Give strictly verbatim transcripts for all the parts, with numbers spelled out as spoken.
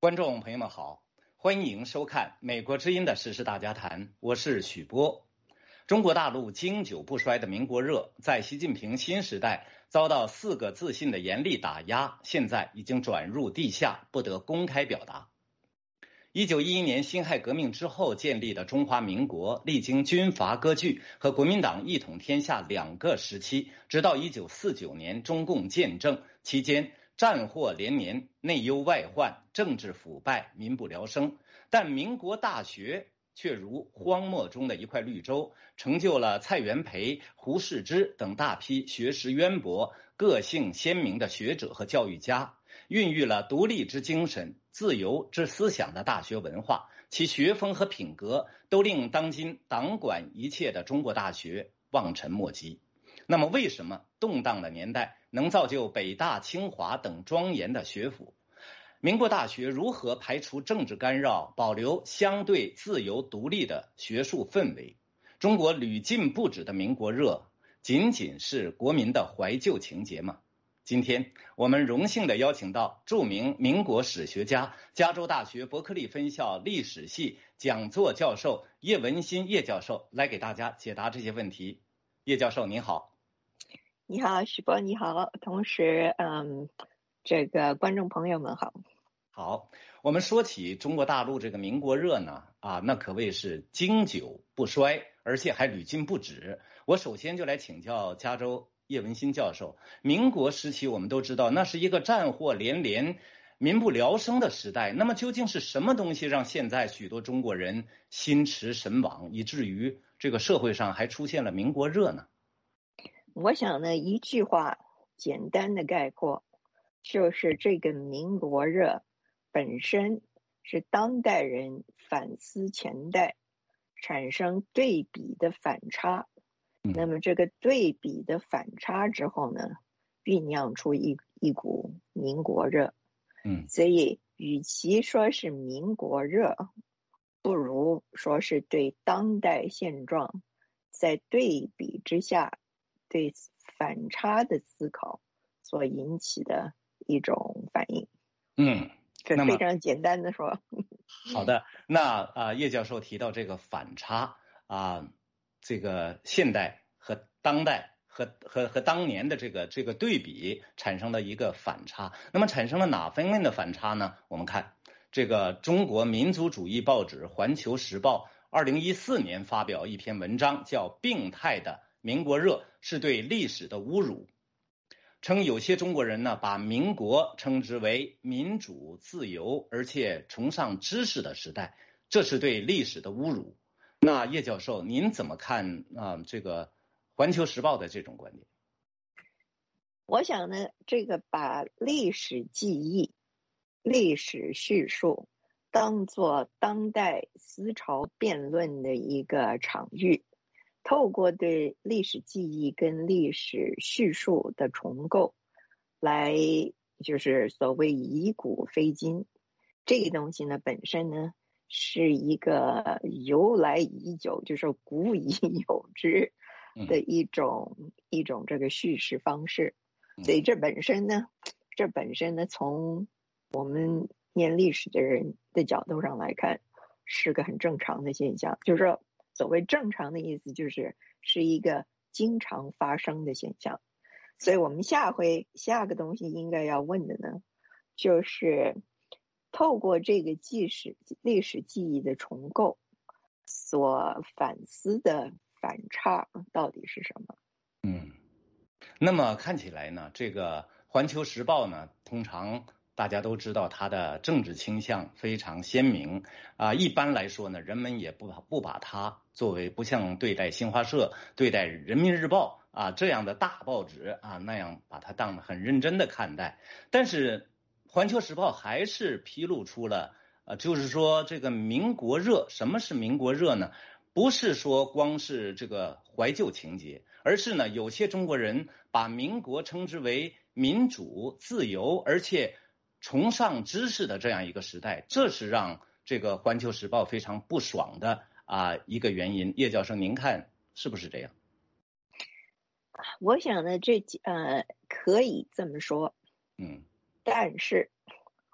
观众朋友们好，欢迎收看美国之音的时事大家谈，我是许波。中国大陆经久不衰的民国热，在习近平新时代遭到四个自信的严厉打压，现在已经转入地下，不得公开表达。一九一一年辛亥革命之后建立的中华民国，历经军阀割据和国民党一统天下两个时期，直到一九四九年中共建政期间，战祸连连，内忧外患，政治腐败，民不聊生。但民国大学却如荒漠中的一块绿洲，成就了蔡元培、胡适之等大批学识渊博、个性鲜明的学者和教育家，孕育了独立之精神、自由之思想的大学文化，其学风和品格都令当今党管一切的中国大学望尘莫及。那么为什么动荡的年代能造就北大、清华等庄严的学府？民国大学如何排除政治干扰，保留相对自由独立的学术氛围？中国屡禁不止的民国热，仅仅是国民的怀旧情节吗？今天我们荣幸地邀请到著名民国史学家、加州大学伯克利分校历史系讲座教授叶文新叶教授来给大家解答这些问题。叶教授您好。 你好，许波你好，同时嗯，这个观众朋友们好。 好，我们说起中国大陆这个民国热呢，啊，那可谓是经久不衰，而且还屡禁不止。我首先就来请教加州叶文新教授，民国时期我们都知道那是一个战祸连连、民不聊生的时代，那么究竟是什么东西让现在许多中国人心驰神往，以至于这个社会上还出现了民国热呢？ 我想呢，一句话简单的概括，就是这个民国热本身是当代人反思前代，产生对比的反差。 嗯、 那么这个对比的反差之后呢，酝酿出一一股民国热。 嗯， 所以与其说是民国热，不如说是对当代现状在对比之下对反差的思考所引起的一种反应。 嗯， 这非常简单的说。 好的，那啊，叶教授提到这个反差啊，这个现代和当代和和和当年的这个这个对比产生了一个反差。那么产生了哪方面的反差呢？我们看这个中国民族主义报纸《环球时报》二零一四年发表一篇文章，叫《病态的民国热是对历史的侮辱》。称有些中国人呢，把民国称之为民主、自由，而且崇尚知识的时代，这是对历史的侮辱。那叶教授，您怎么看啊、呃？这个《环球时报》的这种观点？ 我想呢，这个把历史记忆、历史叙述当作当代思潮辩论的一个场域。透过对历史记忆跟历史叙述的重构，来就是所谓以古非今，这个东西呢本身呢是一个由来已久，就是古已有之的一种、嗯、一种这个叙事方式。所以这本身呢，这本身呢，从我们念历史的人的角度上来看，是个很正常的现象，就是说。所谓正常的意思就是是一个经常发生的现象。所以我们下回下个东西应该要问的呢，就是透过这个记史历史记忆的重构所反思的反差到底是什么。 嗯，那么看起来呢，这个环球时报呢，通常大家都知道它的政治倾向非常鲜明啊。一般来说呢，人们也不不把它作为不像对待新华社、对待人民日报啊这样的大报纸啊那样把它当得很认真的看待。但是环球时报还是披露出了呃，就是说这个民国热，什么是民国热呢？不是说光是这个怀旧情节，而是呢，有些中国人把民国称之为民主、自由，而且崇尚知识的这样一个时代，这是让这个《环球时报》非常不爽的啊一个原因。叶教授，您看是不是这样？ 我想呢，这呃可以这么说， 嗯， 但是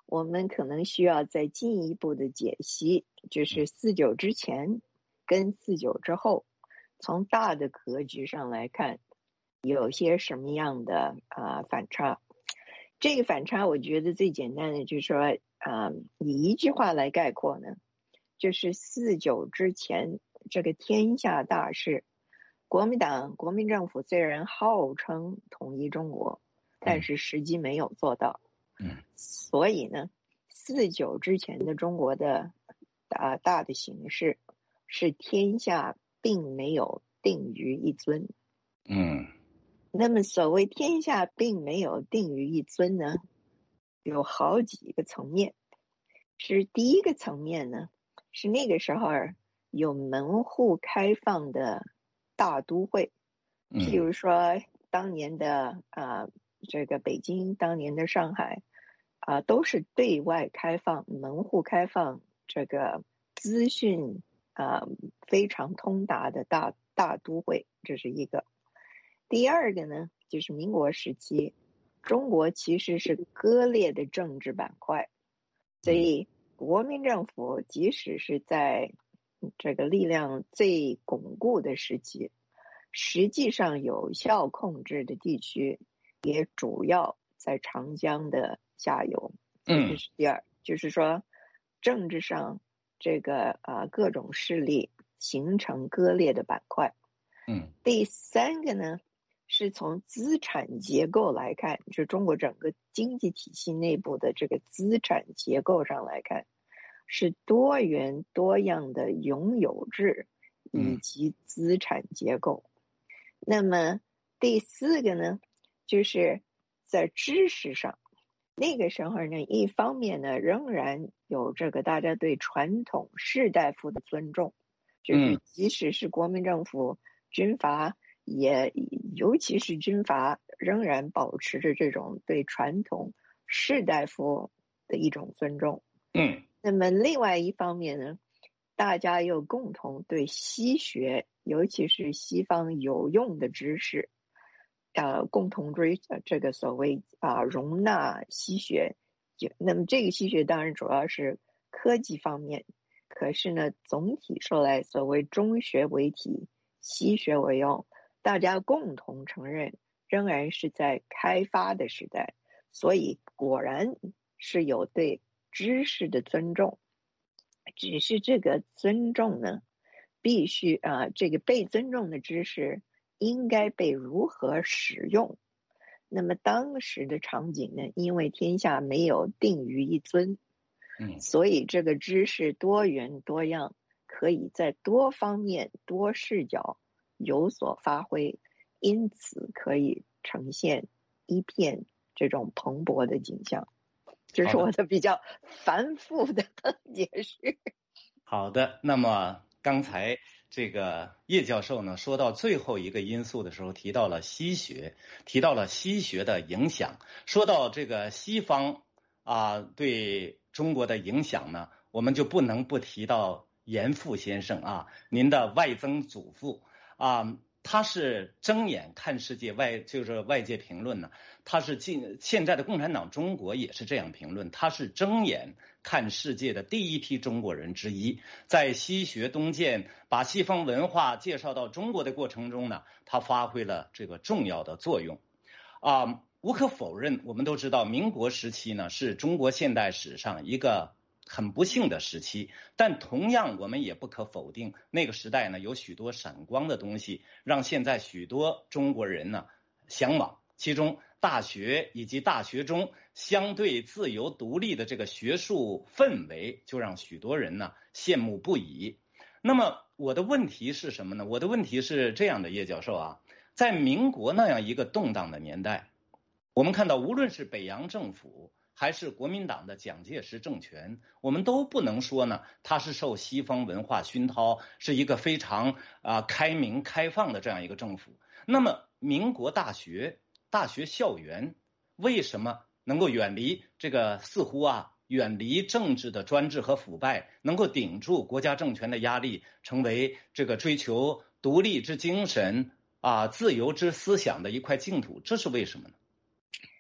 我们可能需要再进一步的解析，就是四九之前跟四九之后，从大的格局上来看，有些什么样的啊、呃、反差。这个反差，我觉得最简单的就是说，啊、呃，以一句话来概括呢，就是四九之前这个天下大事，国民党、国民政府虽然号称统一中国，但是实际没有做到。 嗯， 所以呢，四九之前的中国的大大的形势是天下并没有定于一尊。 嗯， 那么所谓天下并没有定于一尊呢，有好几个层面。是第一个层面呢，是那个时候有门户开放的大都会，譬如说当年的啊、呃、这个北京，当年的上海啊、呃，都是对外开放、门户开放，这个资讯啊、呃、非常通达的大大都会，这是一个。第二个呢，就是民国时期，中国其实是割裂的政治板块，所以国民政府即使是在这个力量最巩固的时期，实际上有效控制的地区也主要在长江的下游。这是第二，就是说政治上这个啊、呃、各种势力形成割裂的板块。 嗯， 第三个呢，是从资产结构来看，就是中国整个经济体系内部的这个资产结构上来看，是多元多样的拥有制以及资产结构。那么第四个呢，就是在知识上，那个时候呢，一方面呢，仍然有这个大家对传统士大夫的尊重，就是即使是国民政府军阀，也尤其是军阀，仍然保持着这种对传统士大夫的一种尊重。 嗯， 那么另外一方面呢，大家又共同对西学，尤其是西方有用的知识，呃，共同追这个所谓啊、呃、容纳西学。那么这个西学当然主要是科技方面，可是呢，总体说来，所谓中学为体，西学为用，大家共同承认，仍然是在开发的时代，所以果然是有对知识的尊重，只是这个尊重呢，必须啊、呃，这个被尊重的知识应该被如何使用。那么当时的场景呢，因为天下没有定于一尊， 嗯， 所以这个知识多元多样，可以在多方面、多视角有所发挥，因此可以呈现一片这种蓬勃的景象。这是我的比较繁复的解释。 好的，那么刚才这个叶教授呢说到最后一个因素的时候，提到了西学，提到了西学的影响。说到这个西方啊对中国的影响呢，我们就不能不提到严复先生啊，您的外曾祖父啊。他是睁眼看世界，外就是外界评论呢，他是进现在的共产党中国也是这样评论，他是睁眼看世界的第一批中国人之一，在西学东渐把西方文化介绍到中国的过程中呢，他发挥了这个重要的作用啊、呃。无可否认，我们都知道民国时期呢是中国现代史上一个很不幸的时期，但同样我们也不可否定，那个时代呢有许多闪光的东西，让现在许多中国人呢向往。其中大学以及大学中相对自由独立的这个学术氛围，就让许多人呢羡慕不已。那么我的问题是什么呢？我的问题是这样的，叶教授啊，在民国那样一个动荡的年代，我们看到无论是北洋政府还是国民党的蒋介石政权，我们都不能说呢，它是受西方文化熏陶，是一个非常啊、呃、开明开放的这样一个政府。那么民国大学大学校园为什么能够远离这个似乎啊远离政治的专制和腐败，能够顶住国家政权的压力，成为这个追求独立之精神啊自由之思想的一块净土？这是为什么呢？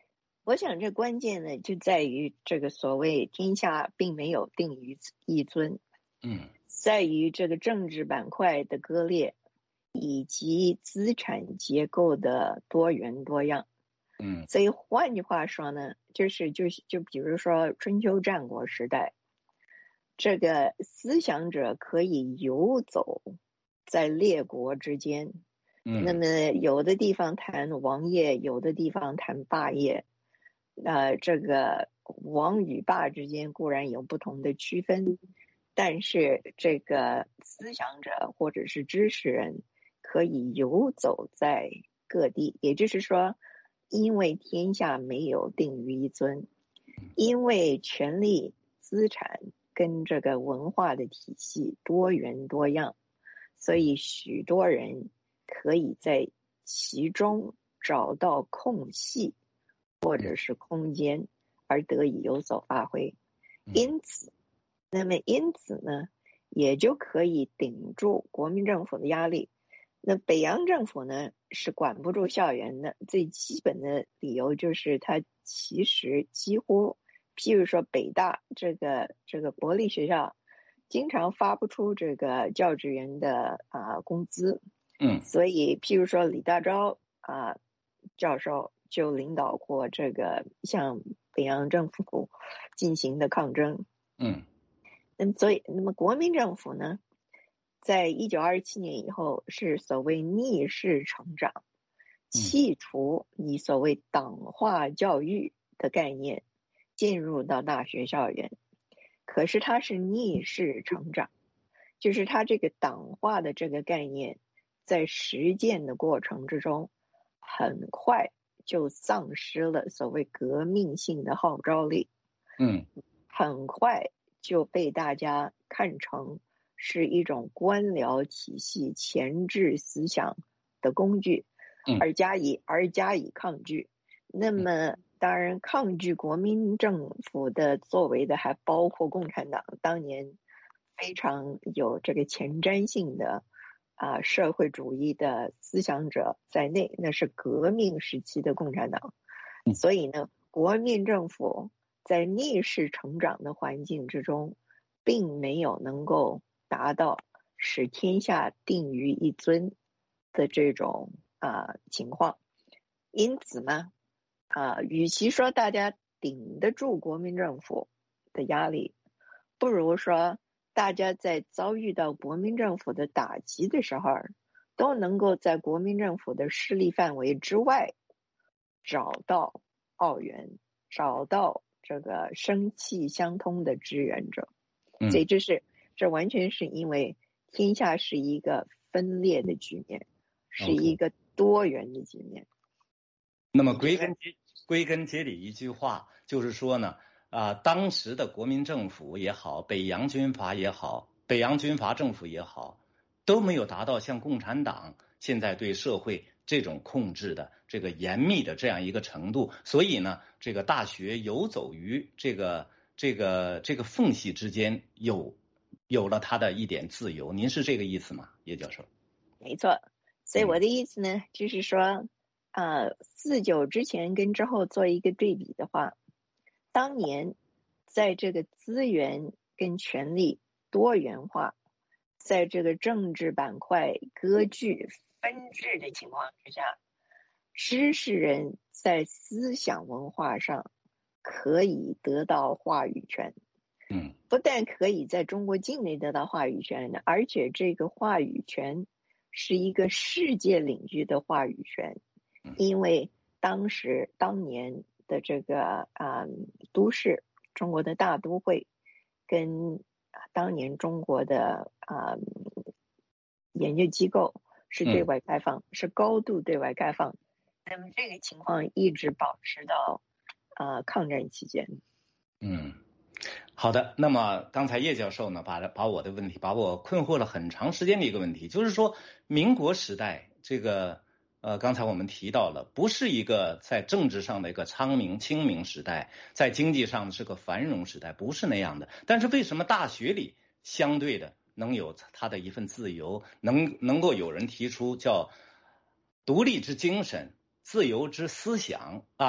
我想这关键呢，就在于这个所谓天下并没有定于一尊， 嗯， 在于这个政治板块的割裂，以及资产结构的多元多样。 嗯， 所以换句话说呢，就是就就比如说春秋战国时代，这个思想者可以游走在列国之间。 嗯， 那么有的地方谈王业，有的地方谈霸业。呃，这个王与霸之间固然有不同的区分，但是这个思想者或者是知识人可以游走在各地。也就是说，因为天下没有定于一尊，因为权力、资产跟这个文化的体系多元多样，所以许多人可以在其中找到空隙或者是空间，而得以有所发挥。因此，那么因此呢，也就可以顶住国民政府的压力。那北洋政府呢，是管不住校园的。最基本的理由就是它其实几乎，譬如说北大这个这个国立学校，经常发不出这个教职员的啊、呃、工资。 嗯， 所以譬如说李大钊啊、呃、教授就领导过这个向北洋政府进行的抗争。 嗯， 那么所以那么国民政府呢，在一九二七年以后是所谓逆势成长，弃除你所谓党化教育的概念，进入到大学校园。可是它是逆势成长，就是它这个党化的这个概念在实践的过程之中，很快就丧失了所谓革命性的号召力。 嗯， 很快就被大家看成是一种官僚体系钳制思想的工具，而加以而加以抗拒。那么当然抗拒国民政府的作为的还包括共产党，当年非常有这个前瞻性的啊、呃、社会主义的思想者在内，那是革命时期的共产党。所以呢，国民政府在逆势成长的环境之中，并没有能够达到使天下定于一尊的这种啊、呃、情况。因此呢，啊、呃，与其说大家顶得住国民政府的压力，不如说大家在遭遇到国民政府的打击的时候，都能够在国民政府的势力范围之外找到澳元，找到这个生气相通的支援者。所以这是这完全是因为天下是一个分裂的局面，是一个多元的局面。 那么归根结归根结底一句话就是说呢，啊、呃，当时的国民政府也好，北洋军阀也好，北洋军阀政府也好，都没有达到像共产党现在对社会这种控制的这个严密的这样一个程度，所以呢，这个大学游走于这个这个这个缝隙之间，有有了它的一点自由。您是这个意思吗，叶教授？ 没错，所以我的意思呢，嗯、就是说，呃，四九之前跟之后做一个对比的话，当年在这个资源跟权力多元化，在这个政治板块割据分治的情况之下，知识人在思想文化上可以得到话语权。 嗯， 不但可以在中国境内得到话语权，而且这个话语权是一个世界领域的话语权。因为当时当年的这个啊、呃、都市，中国的大都会，跟当年中国的啊、呃、研究机构是对外开放，嗯、是高度对外开放。那么这个情况一直保持到啊、呃、抗战期间。 嗯。好的，那么刚才叶教授呢，把把我的问题，把我困惑了很长时间的一个问题，就是说，民国时代这个呃，刚才我们提到了，不是一个在政治上的一个昌明清明时代，在经济上是个繁荣时代，不是那样的。但是为什么大学里相对的能有它的一份自由，能能够有人提出叫独立之精神、自由之思想啊？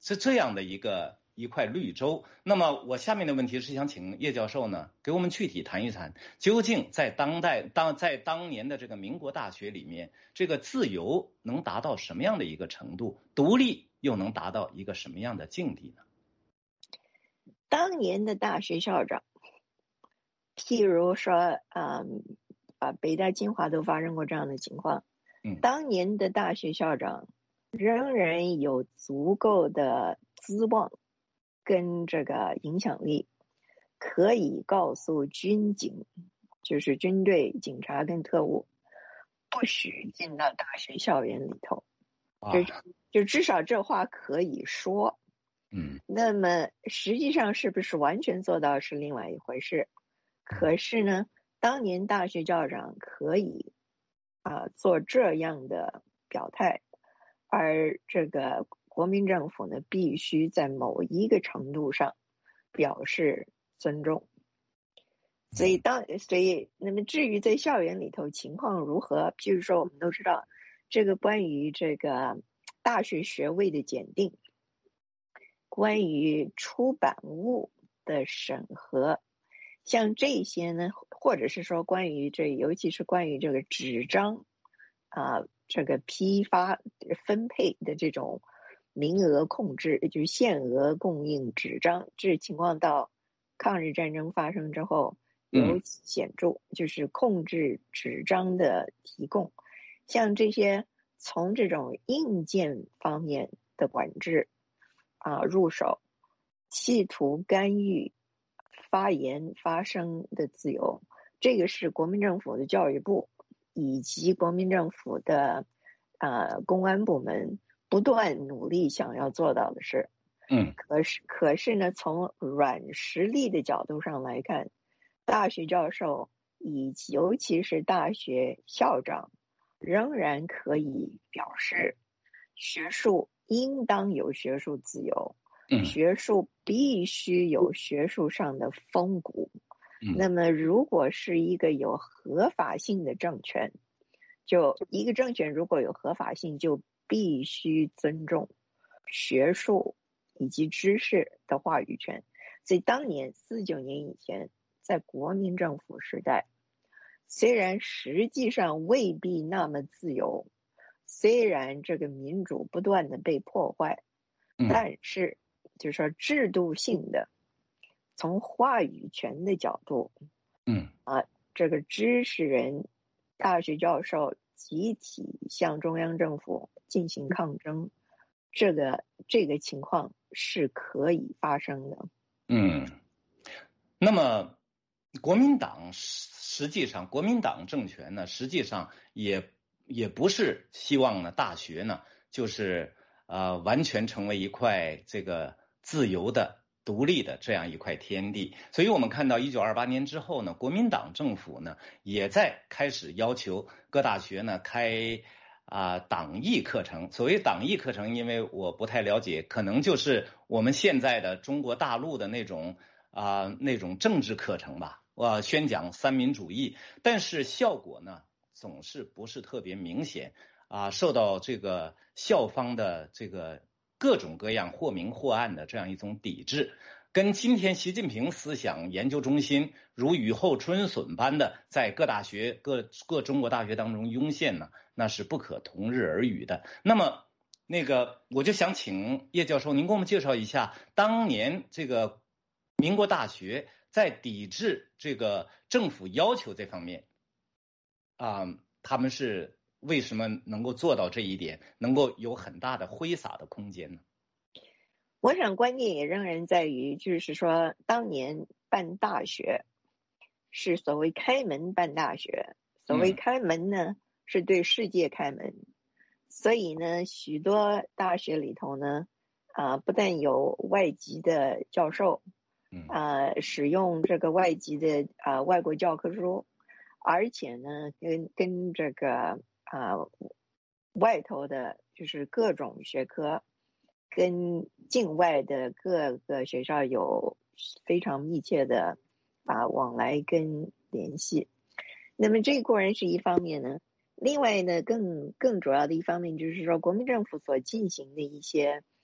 是这样的一个一块绿洲。那么我下面的问题是想请叶教授呢给我们具体谈一谈，究竟在当代当在当年的这个民国大学里面，这个自由能达到什么样的一个程度，独立又能达到一个什么样的境地呢？ 当年的大学校长，譬如说，嗯，啊，北大、清华都发生过这样的情况。 嗯， 当年的大学校长仍然有足够的资望跟这个影响力，可以告诉军警，就是军队、警察跟特务，不许进到大学校园里头。就就至少这话可以说。 嗯， 那么实际上是不是完全做到是另外一回事。可是呢，当年大学校长可以啊做这样的表态，而这个国民政府呢，必须在某一个程度上表示尊重。所以当所以那么至于在校园里头情况如何，譬如说我们都知道这个关于这个大学学位的检定，关于出版物的审核，像这些呢，或者是说关于这，尤其是关于这个纸张啊、呃，这个批发分配的这种名额控制，就是限额供应纸张，这情况到抗日战争发生之后尤其显著，嗯、就是控制纸张的提供，像这些从这种硬件方面的管制啊入手，企图干预发言发声的自由，这个是国民政府的教育部以及国民政府的呃公安部门不断努力想要做到的事。 嗯， 可是可是呢，从软实力的角度上来看，大学教授以及尤其是大学校长仍然可以表示，学术应当有学术自由， 嗯， 学术必须有学术上的风骨。 嗯， 那么如果是一个有合法性的政权，就一个政权如果有合法性，就必须尊重学术以及知识的话语权。所以当年四九年以前，在国民政府时代，虽然实际上未必那么自由，虽然这个民主不断的被破坏， 嗯， 但是就是说制度性的，从话语权的角度， 嗯啊，这个知识人、大学教授集体向中央政府进行抗争，这个这个情况是可以发生的。 嗯，那么国民党实际上，国民党政权呢，实际上也也不是希望呢大学呢就是呃完全成为一块这个自由的、独立的这样一块天地。所以我们看到一九二八年之后呢，国民党政府呢也在开始要求各大学呢开啊、呃、党艺课程。所谓党艺课程，因为我不太了解，可能就是我们现在的中国大陆的那种啊、呃、那种政治课程吧。呃，宣讲三民主义，但是效果呢总是不是特别明显啊，受到这个校方的这个各种各样或明或暗的这样一种抵制，跟今天习近平思想研究中心如雨后春笋般的在各大学各各中国大学当中涌现呢，那是不可同日而语的。那么那个我就想请叶教授您给我们介绍一下当年这个民国大学在抵制这个政府要求这方面啊、呃，他们是为什么能够做到这一点，能够有很大的挥洒的空间呢？ 我想关键也仍然在于，就是说当年办大学是所谓开门办大学，所谓开门呢、嗯、是对世界开门，所以呢许多大学里头呢啊、呃，不但有外籍的教授啊、呃，使用这个外籍的啊、呃、外国教科书，而且呢跟跟这个啊、呃、外头的就是各种学科跟境外的各个学校有非常密切的啊往来跟联系。那么这固然是一方面呢，另外呢更更主要的一方面就是说国民政府所进行的一些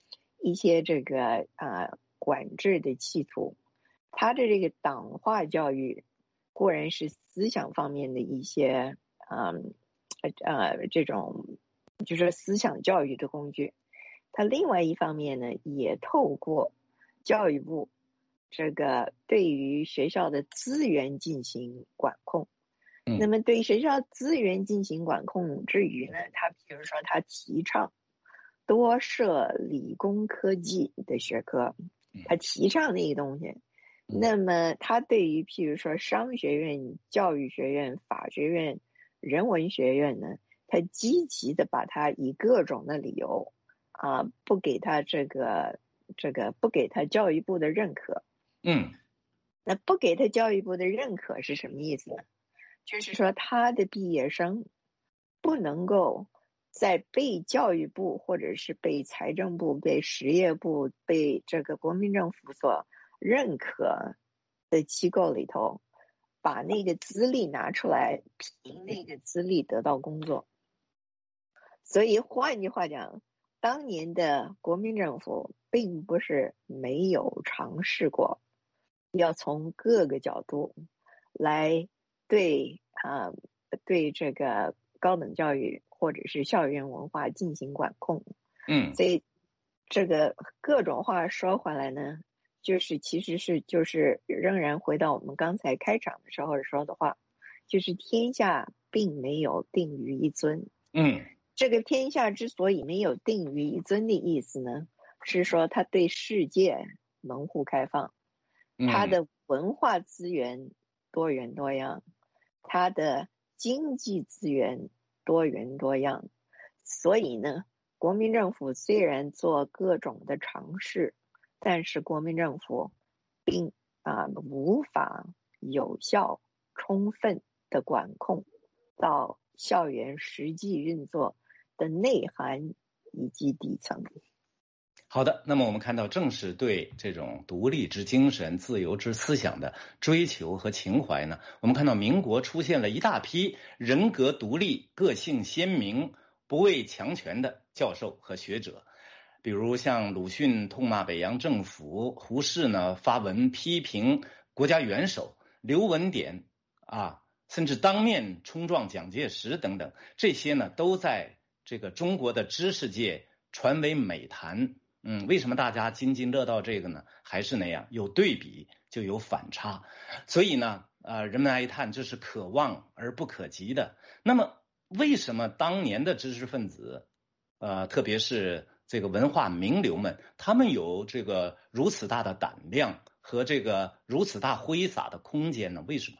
一些这个啊、呃、管制的企图。他的这个党化教育固然是思想方面的一些嗯呃呃这种就是思想教育的工具，他另外一方面呢，也透过教育部这个对于学校的资源进行管控。 嗯， 那么对学校资源进行管控之余呢，他比如说他提倡多设理工科技的学科，他提倡那个东西。那么他对于譬如说商学院、教育学院、法学院、人文学院呢，他积极的把它以各种的理由啊，不给他这个这个不给他教育部的认可。 嗯， 那不给他教育部的认可是什么意思呢？就是说他的毕业生不能够在被教育部或者是被财政部、被实业部、被这个国民政府所认可的机构里头，把那个资历拿出来，凭那个资历得到工作。所以换句话讲，当年的国民政府并不是没有尝试过，要从各个角度来对啊、呃、对这个高等教育或者是校园文化进行管控。 嗯， 所以这个各种话说回来呢，就是其实是就是仍然回到我们刚才开场的时候说的话，就是天下并没有定于一尊。 嗯， 这个天下之所以没有定于一尊的意思呢，是说它对世界门户开放，它的文化资源多元多样，它的经济资源多元多样。所以呢，国民政府虽然做各种的尝试，但是国民政府并啊、呃、无法有效充分的管控到校园实际运作的内涵以及底层。 好的，那么我们看到，正是对这种独立之精神、自由之思想的追求和情怀呢，我们看到民国出现了一大批人格独立、个性鲜明、不畏强权的教授和学者。比如像鲁迅痛骂北洋政府，胡适呢发文批评国家元首，刘文典啊，甚至当面冲撞蒋介石等等，这些呢都在这个中国的知识界传为美谈。嗯，为什么大家津津乐道这个呢？还是那样，有对比就有反差，所以呢，呃，人们哀叹这是可望而不可及的。那么，为什么当年的知识分子，呃，特别是这个文化名流们，他们有这个如此大的胆量和这个如此大挥洒的空间呢？为什么？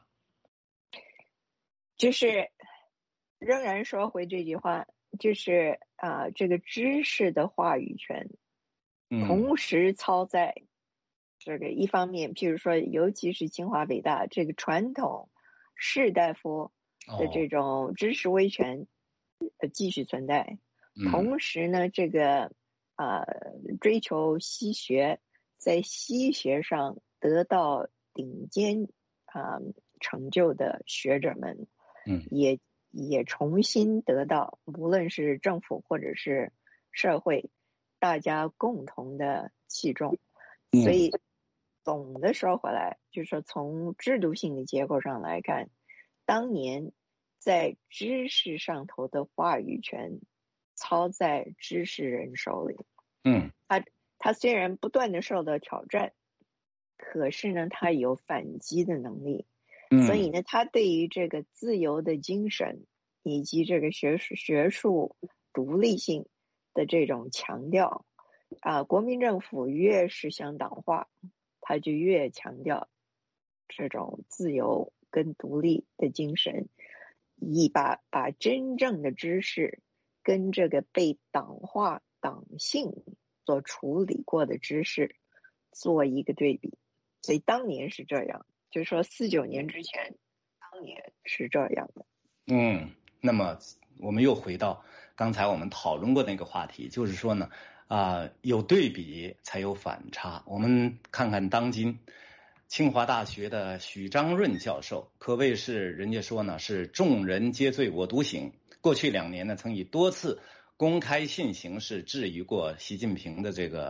就是仍然说回这句话，就是啊、呃，这个知识的话语权。同时操在这个一方面，譬如说，尤其是清华北大这个传统士大夫的这种知识威权呃继续存在， 哦、 同时呢，这个啊、呃、追求西学，在西学上得到顶尖啊、呃、成就的学者们， 嗯， 也也重新得到，无论是政府或者是社会。大家共同的器重，所以总的说回来，就是说从制度性的结构上来看，当年在知识上头的话语权操在知识人手里。 嗯， 他他虽然不断的受到挑战，可是呢，他有反击的能力。 嗯， 所以呢，他对于这个自由的精神以及这个学术学术独立性的这种强调啊，国民政府越是想党化，他就越强调这种自由跟独立的精神，以把把真正的知识跟这个被党化党性所处理过的知识做一个对比。所以当年是这样，就是说四九年之前，当年是这样的。 嗯，那么我们又回到刚才我们讨论过那个话题，就是说呢，啊、呃，有对比才有反差。我们看看当今清华大学的许章润教授，可谓是人家说呢是众人皆醉我独醒。过去两年呢，曾以多次公开信形式质疑过习近平的这个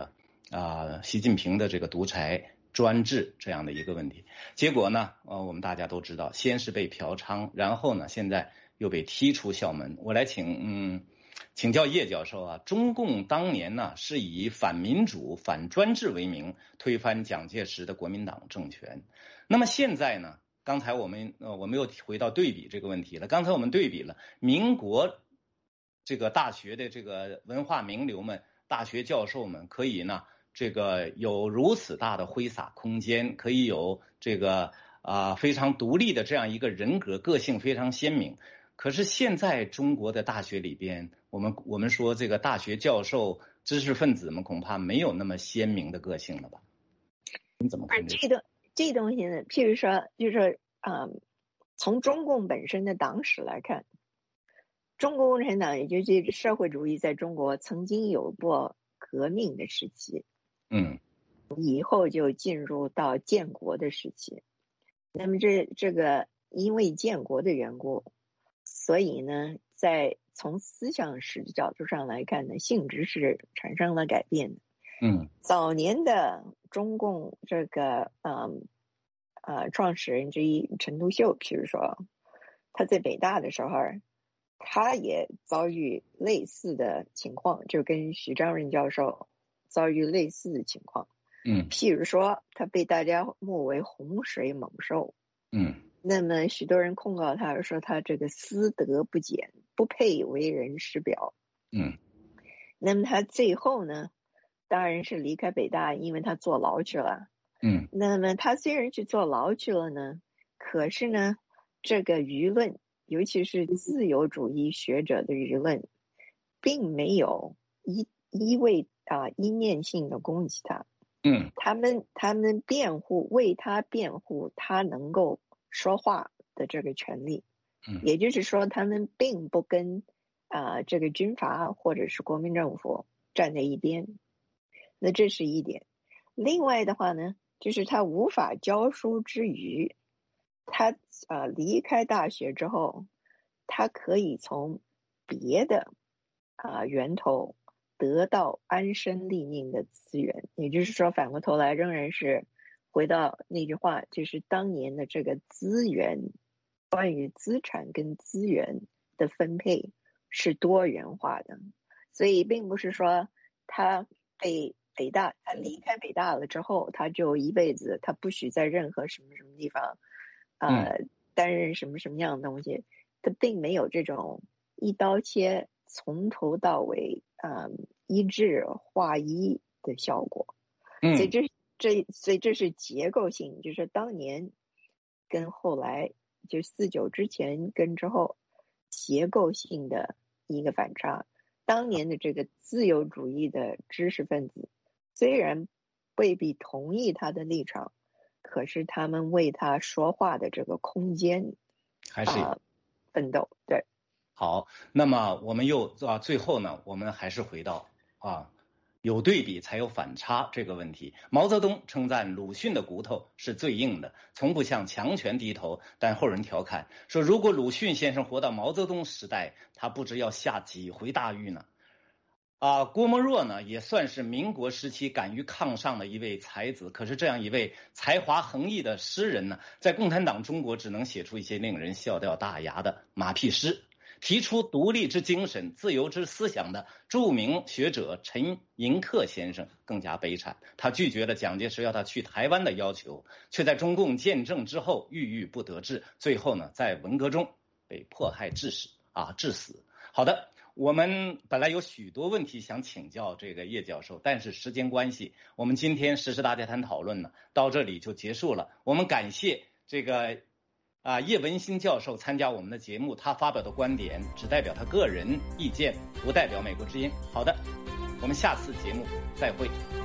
啊、习近平的这个独裁专制这样的一个问题。结果呢，呃，我们大家都知道，先是被嫖娼，然后呢，现在又被踢出校门。我来请嗯请教叶教授啊，中共当年呢是以反民主、反专制为名推翻蒋介石的国民党政权。那么现在呢，刚才我们呃我们又回到对比这个问题了。刚才我们对比了民国这个大学的这个文化名流们、大学教授们，可以呢这个有如此大的挥洒空间，可以有这个啊、呃、非常独立的这样一个人格，个性非常鲜明。可是现在中国的大学里边，我们我们说这个大学教授、知识分子们恐怕没有那么鲜明的个性了吧？你怎么看这个？ 这个这东西呢？譬如说，就是嗯，从中共本身的党史来看，中国共产党也就是社会主义在中国曾经有过革命的时期， 嗯， 以后就进入到建国的时期。那么这这个因为建国的缘故，所以呢，在从思想史的角度上来看呢，性质是产生了改变的。 嗯， 早年的中共这个嗯呃创始人之一陈独秀，譬如说他在北大的时候，他也遭遇类似的情况，就跟徐章任教授遭遇类似的情况。 嗯， 譬如说他被大家目为洪水猛兽。 嗯， 那么许多人控告他说他这个私德不检，不配为人师表。 嗯， 那么他最后呢，当然是离开北大，因为他坐牢去了。 嗯， 那么他虽然去坐牢去了呢，可是呢，这个舆论，尤其是自由主义学者的舆论，并没有一一味啊一面性的攻击他。 嗯， 他们他们辩护为他辩护他能够说话的这个权利。 嗯， 也就是说，他们并不跟啊、呃、这个军阀或者是国民政府站在一边。那这是一点。另外的话呢，就是他无法教书之余，他啊、呃、离开大学之后，他可以从别的啊、呃、源头得到安身立命的资源。也就是说，反过头来仍然是回到那句话，就是当年的这个资源，关于资产跟资源的分配是多元化的。所以并不是说他被北大，他离开北大了之后，他就一辈子他不许在任何什么什么地方呃、嗯、担任什么什么样的东西，他并没有这种一刀切从头到尾嗯一致划一的效果。 嗯， 所以这这所以这是结构性，就是当年跟后来，就四九之前跟之后结构性的一个反差。当年的这个自由主义的知识分子，虽然未必同意他的立场，可是他们为他说话的这个空间还是、 呃、奋斗。对， 好，那么我们又啊，最后呢，我们还是回到啊，有对比才有反差这个问题。毛泽东称赞鲁迅的骨头是最硬的，从不向强权低头。但后人调侃说，如果鲁迅先生活到毛泽东时代，他不知要下几回大狱呢。啊，郭沫若呢，也算是民国时期敢于抗上的一位才子。可是这样一位才华横溢的诗人呢，在共产党中国只能写出一些令人笑掉大牙的马屁诗。提出独立之精神、自由之思想的著名学者陈寅恪先生更加悲惨，他拒绝了蒋介石要他去台湾的要求，却在中共建政之后郁郁不得志，最后呢，在文革中被迫害致死啊，致死。好的，我们本来有许多问题想请教这个叶教授，但是时间关系，我们今天时事大家谈讨论呢，到这里就结束了。我们感谢这个。啊，叶文新教授参加我们的节目，他发表的观点只代表他个人意见，不代表美国之音。好的，我们下次节目再会。